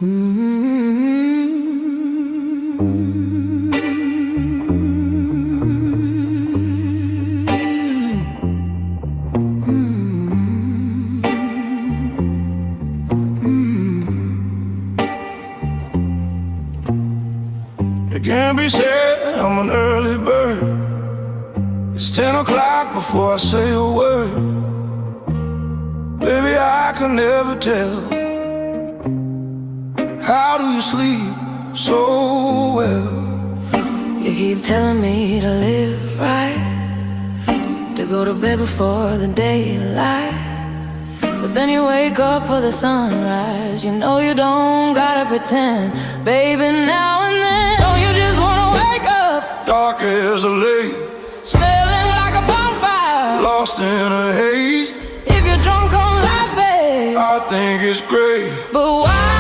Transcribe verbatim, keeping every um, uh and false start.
It can't be said I'm an early bird. It's ten o'clock before I say a word. Baby, I can never tell. How do you sleep so well? You keep telling me to live right, to go to bed before the daylight, but then you wake up for the sunrise. You know you don't gotta pretend, baby, now and then. Don't you just wanna wake up, Dark as a lake, smelling like a bonfire, lost in a haze. if you're drunk on life, babe, I think it's great, but why?